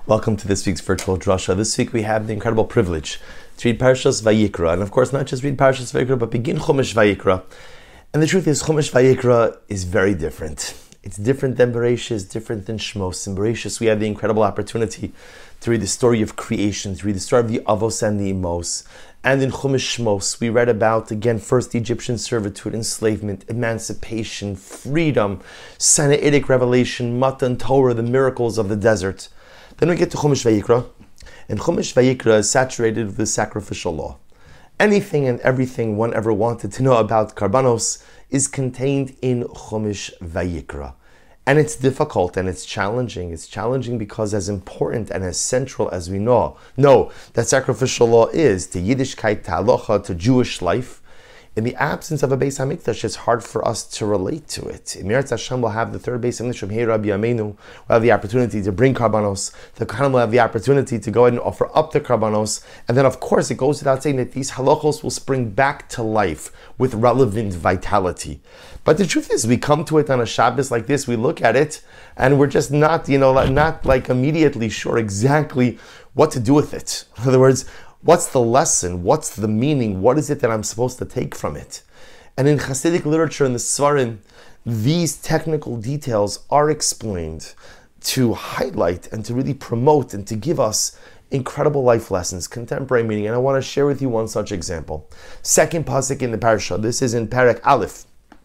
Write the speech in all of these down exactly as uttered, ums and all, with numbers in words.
Welcome to this week's virtual drasha. This week we have the incredible privilege to read Parshas Vayikra, and of course not just read Parshas Vayikra, but begin Chumash Vayikra. And the truth is, Chumash Vayikra is very different. It's different than Bereshis, different than Shmos. In Bereshis, we have the incredible opportunity to read the story of creation, to read the story of the Avos and the Imos. And in Chumash Shmos, we read about, again, first Egyptian servitude, enslavement, emancipation, freedom, Sinaitic revelation, Matan Torah, the miracles of the desert. Then we get to Chumash Vayikra, and Chumash Vayikra is saturated with the sacrificial law. Anything and everything one ever wanted to know about Karbanos is contained in Chumash Vayikra. And it's difficult and it's challenging. It's challenging because as important and as central as we know, know that sacrificial law is to Yiddishkeit, to Halacha, to Jewish life, in the absence of a Beis HaMikdash, it's hard for us to relate to it. In Meretz Hashem, we'll have the third Beis HaMikdash from Hey Rabbi Yameinu. We'll have the opportunity to bring Karbanos. The Kohanim will have the opportunity to go ahead and offer up the Karbanos. And then, of course, it goes without saying that these halachos will spring back to life with relevant vitality. But the truth is, we come to it on a Shabbos like this, we look at it, and we're just not, you know, not like immediately sure exactly what to do with it. In other words, what's the lesson? What's the meaning? What is it that I'm supposed to take from it? And in Hasidic literature, in the Svarim, these technical details are explained to highlight and to really promote and to give us incredible life lessons, contemporary meaning. And I want to share with you one such example. Second pasuk in the parasha. This is in Perek Aleph,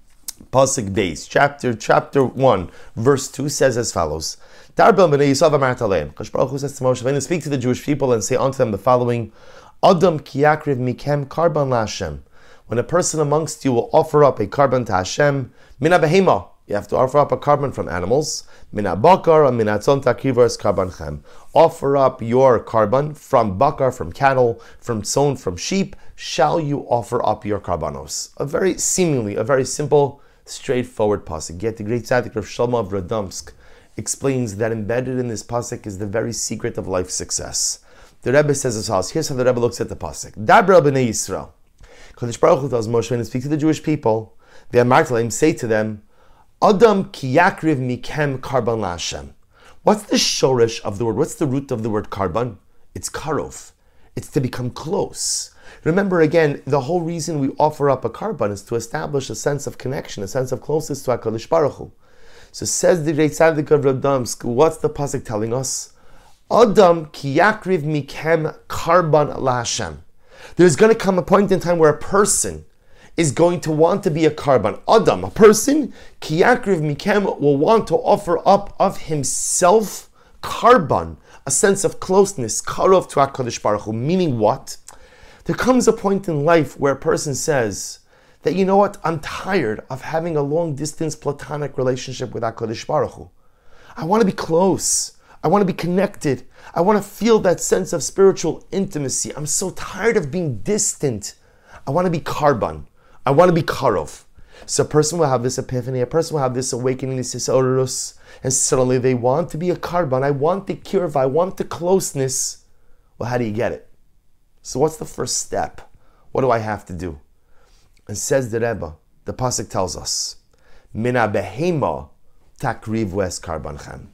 pasuk Beis, chapter chapter one, verse two says as follows. Darbel b'nei Yisrael v'martalein. Kadosh Baruch Hu says to Moshe, speak to the Jewish people and say unto them the following: Adam ki yakriv mikem karban laHashem. When a person amongst you will offer up a karban to Hashem, mina behema, you have to offer up a karban from animals. Mina bakar and mina tzon takrivar karban chem. Offer up your karban from bakar, from cattle, from tzon, from sheep. Shall you offer up your karbanos? A very seemingly a very simple, straightforward pasuk. Yet the great tzaddik Rav Shlomo of Radomsk explains that embedded in this pasuk is the very secret of life success. The Rebbe says as follows. Here's how the Rebbe looks at the pasuk. Dabra b'nei Yisrael. Kadosh Baruch Hu tells Moshe to speak to the Jewish people. The Amartalim say to them, Adam ki yakriv mikem karban laHashem. What's the shorish of the word? What's the root of the word karban? It's karov. It's to become close. Remember again, the whole reason we offer up a karban is to establish a sense of connection, a sense of closeness to HaKadosh Baruch Hu. So says the Rei Tzaddik of Radomsk, what's the pasuk telling us? Adam ki yakriv mikem karban laHashem. There's going to come a point in time where a person is going to want to be a karban. Adam, a person, ki yakriv mikem, will want to offer up of himself karban, a sense of closeness, karov to HaKadosh Baruch Hu. Meaning what? There comes a point in life where a person says that, you know what, I'm tired of having a long-distance platonic relationship with HaKadosh Baruch Hu. I want to be close. I want to be connected. I want to feel that sense of spiritual intimacy. I'm so tired of being distant. I want to be karban. I want to be karov. So a person will have this epiphany, a person will have this awakening, this isorus, and suddenly they want to be a karban. I want the kirva, I want the closeness. Well, how do you get it? So what's the first step? What do I have to do? And says the Rebbe, the pasuk tells us, Mina behema takriv ves karbanchem.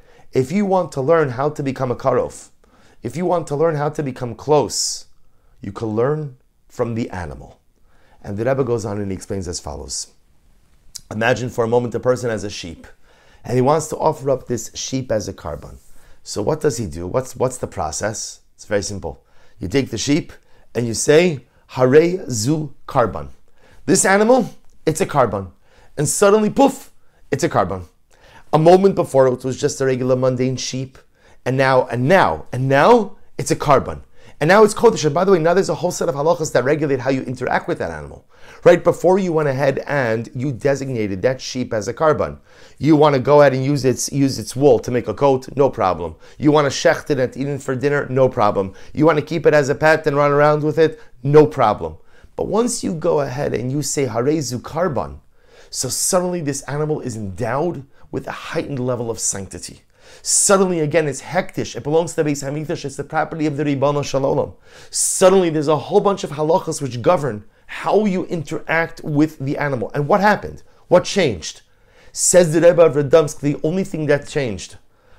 If you want to learn how to become a karov, if you want to learn how to become close, you can learn from the animal. And the Rebbe goes on and he explains as follows. Imagine for a moment a person has a sheep, and he wants to offer up this sheep as a karban. So what does he do? What's what's the process? It's very simple. You take the sheep and you say, Harei zu karban. This animal, it's a karban. And suddenly, poof, it's a karban. A moment before it was just a regular mundane sheep. And now, and now, and now, it's a karban. And now it's kodesh. And by the way, now there's a whole set of halachas that regulate how you interact with that animal. Right before you went ahead and you designated that sheep as a karban. You want to go ahead and use its use its wool to make a coat, no problem. You want to shecht it and eat it for dinner, no problem. You want to keep it as a pet and run around with it, no problem. But once you go ahead and you say Harei zu karban, so suddenly this animal is endowed with a heightened level of sanctity. Suddenly, again, it's hektish. It belongs to the Beis HaMikdash. It's the property of the Ribono Shel Olam. Suddenly, there's a whole bunch of halachas which govern how you interact with the animal. And what happened? What changed? Says the Rebbe of Radomsk, the only thing that changed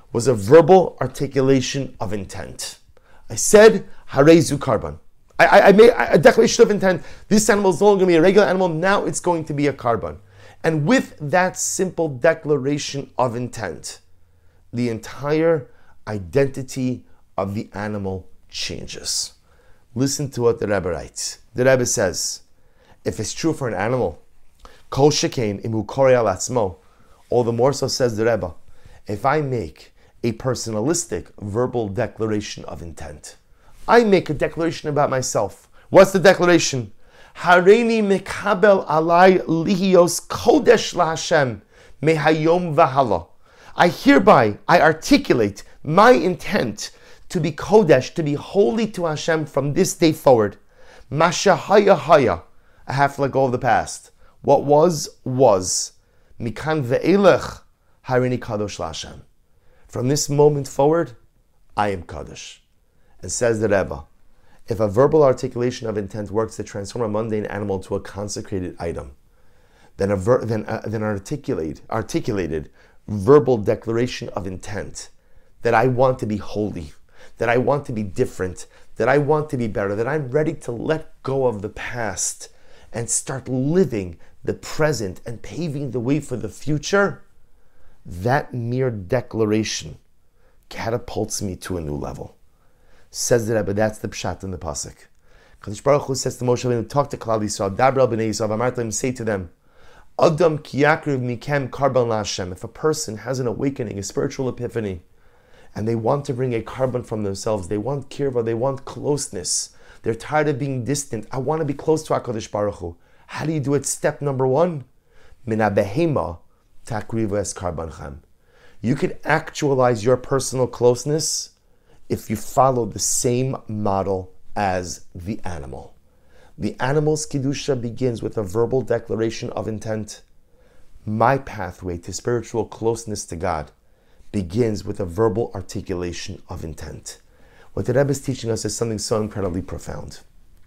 was a verbal articulation of intent. I said, Harezu Karban. I, I, I made a declaration of intent. This animal is no longer going to be a regular animal. Now it's going to be a Karban. And with that simple declaration of intent, the entire identity of the animal changes. Listen to what the Rebbe writes. The Rebbe says, if it's true for an animal, Kol Shekain Imu Korei Al Atzmo, all the more so, says the Rebbe, if I make a personalistic verbal declaration of intent, I make a declaration about myself. What's the declaration? Hareini mekabel alai lihios kodesh laHashem mehayom v'hala. I hereby, I articulate my intent to be kodesh, to be holy to Hashem from this day forward. Masha haya haya. I have to let go of the past. What was, was. Mikan ve'elech hareini kadosh laHashem. From this moment forward, I am kadosh. And says the Rebbe, if a verbal articulation of intent works to transform a mundane animal to a consecrated item, then a ver- then, uh, then articulate, articulated verbal declaration of intent that I want to be holy, that I want to be different, that I want to be better, that I'm ready to let go of the past and start living the present and paving the way for the future, that mere declaration catapults me to a new level. Says the Rebbe, that's the pshat in the pasuk. Kadosh Baruch Hu says to Moshe Rabbeinu, talk to Klal Yisrael, Dabra b'nei Yisrael, Amarta, say to them, Adam ki yakriv mikem karban laHashem. If a person has an awakening, a spiritual epiphany, and they want to bring a carbon from themselves, they want kirva, they want closeness, they're tired of being distant, I want to be close to HaKadosh Baruch Hu. How do you do it? Step number one, min habehema takriva es karbanchem. You can actualize your personal closeness if you follow the same model as the animal. The animal's Kedusha begins with a verbal declaration of intent. My pathway to spiritual closeness to God begins with a verbal articulation of intent. What the Rebbe is teaching us is something so incredibly profound.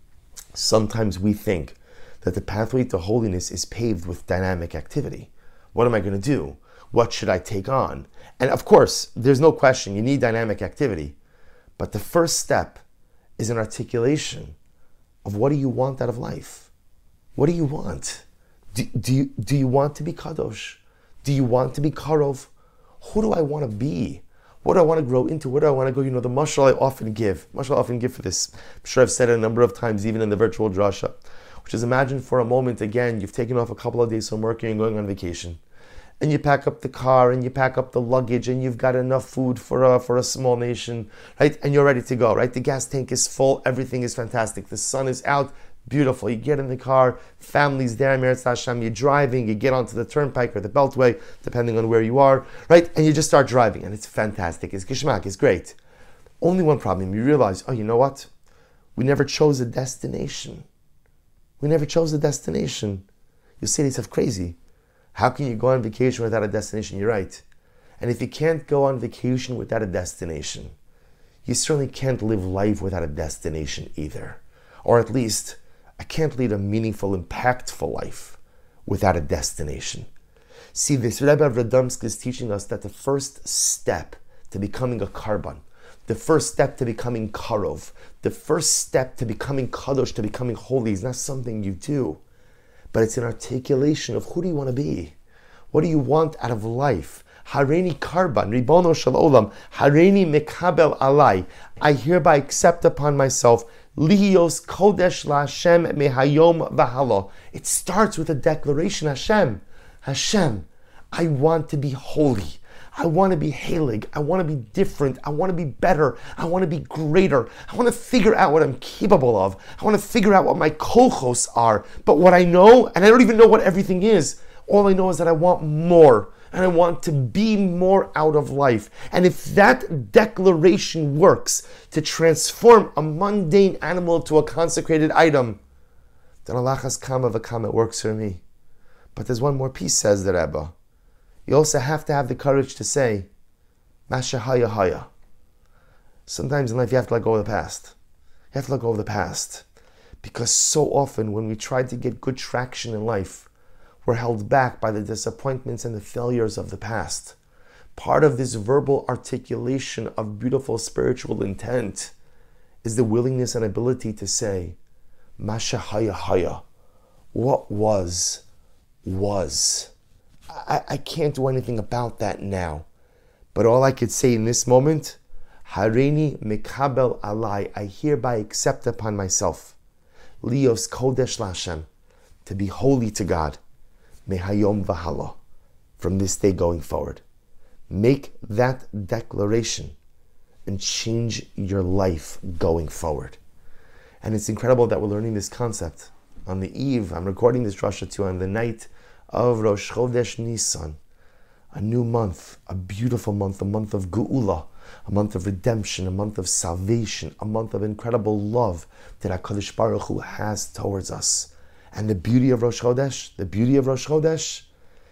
Sometimes we think that the pathway to holiness is paved with dynamic activity. What am I going to do? What should I take on? And of course, there's no question, you need dynamic activity. But the first step is an articulation of what do you want out of life? What do you want? Do, do, you, do you want to be kadosh? Do you want to be karov? Who do I want to be? What do I want to grow into? Where do I want to go? You know, the mashal I often give, mashal I often give for this, I'm sure I've said it a number of times, even in the virtual drasha, which is imagine for a moment, again, you've taken off a couple of days from work and you're going on vacation. And you pack up the car and you pack up the luggage and you've got enough food for a, for a small nation, right? And you're ready to go, right? The gas tank is full, everything is fantastic. The sun is out, beautiful. You get in the car, family's there, Meretz Hashem, you're driving, you get onto the turnpike or the beltway, depending on where you are, right? And you just start driving and it's fantastic, it's gishmak, it's great. Only one problem, you realize, oh, you know what? We never chose a destination. We never chose a destination. You say to yourself, crazy. How can you go on vacation without a destination? You're right. And if you can't go on vacation without a destination, you certainly can't live life without a destination either. Or at least, I can't lead a meaningful, impactful life without a destination. See, this Rebbe of Radomsk is teaching us that the first step to becoming a karban, the first step to becoming karov, the first step to becoming kadosh, to becoming holy, is not something you do. But it's an articulation of who do you want to be? What do you want out of life? Hareini karban, ribono shel olam, hareini mekabel alai. I hereby accept upon myself lihios kodesh laHashem mehayom v'hala. It starts with a declaration, Hashem, Hashem, I want to be holy. I want to be halig. I want to be different. I want to be better. I want to be greater. I want to figure out what I'm capable of. I want to figure out what my kolchos are. But what I know, and I don't even know what everything is, all I know is that I want more. And I want to be more out of life. And if that declaration works to transform a mundane animal to a consecrated item, then alachas kama v'kama, it works for me. But there's one more piece, says the Rebbe. You also have to have the courage to say, Masha haya haya. Sometimes in life you have to let go of the past. You have to let go of the past. Because so often when we try to get good traction in life, we're held back by the disappointments and the failures of the past. part of this verbal articulation of beautiful spiritual intent is the willingness and ability to say, Masha haya haya, what was, was. I, I can't do anything about that now. But all I could say in this moment, Hareini mekabel alai, I hereby accept upon myself, lios kodesh lashem, to be holy to God, mehayom v'hala, from this day going forward. Make that declaration and change your life going forward. And it's incredible that we're learning this concept on the eve. I'm recording this drasha too on the night of Rosh Chodesh Nisan, a new month, a beautiful month, a month of Geula, a month of redemption, a month of salvation, a month of incredible love that HaKadosh Baruch Hu has towards us. And the beauty of Rosh Chodesh, the beauty of Rosh Chodesh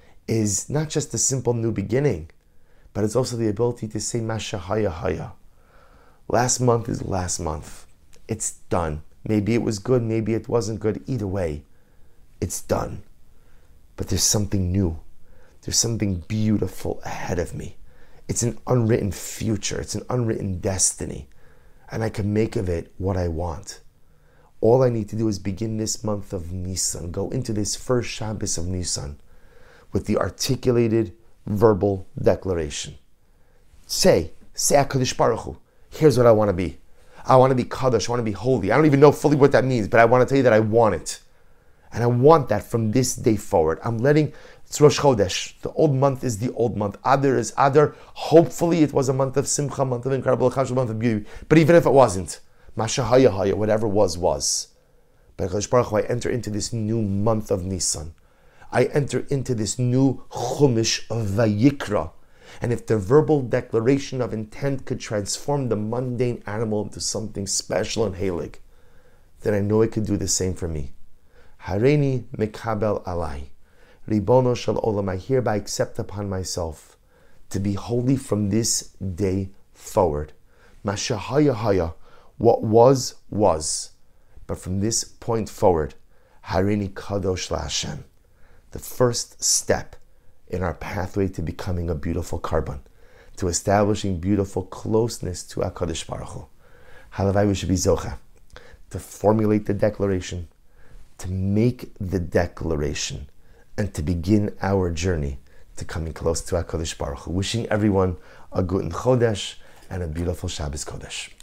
is not just a simple new beginning, but it's also the ability to say Masha haya haya. Last month is last month. It's done. Maybe it was good, maybe it wasn't good. Either way, it's done. But there's something new. There's something beautiful ahead of me. It's an unwritten future. It's an unwritten destiny. And I can make of it what I want. All I need to do is begin this month of Nisan, go into this first Shabbos of Nisan with the articulated verbal declaration. Say, say HaKadosh Baruch Hu, here's what I want to be. I want to be Kadosh, I want to be holy. I don't even know fully what that means, but I want to tell you that I want it. And I want that from this day forward. I'm letting, it's Rosh Chodesh. The old month is the old month. Adar is Adar. Hopefully it was a month of Simcha, month of incredible Chashuv, month of beauty. But even if it wasn't, Masha haya haya, whatever was, was. But HaKadosh Baruch Hu, I enter into this new month of Nisan. I enter into this new Chumash of Vayikra. And if the verbal declaration of intent could transform the mundane animal into something special and halig, then I know it could do the same for me. Hareini mekabel alai. Ribono shel olam, I hereby accept upon myself to be holy from this day forward. Masha haya haya, what was, was. But from this point forward, Hareini kadosh laHashem, the first step in our pathway to becoming a beautiful carbon, to establishing beautiful closeness to HaKadosh Baruch Hu. Halavai, we should be zocha to formulate the declaration, to make the declaration, and to begin our journey to coming close to HaKadosh Baruch Hu. Wishing everyone a good Chodesh and a beautiful Shabbos Kodesh.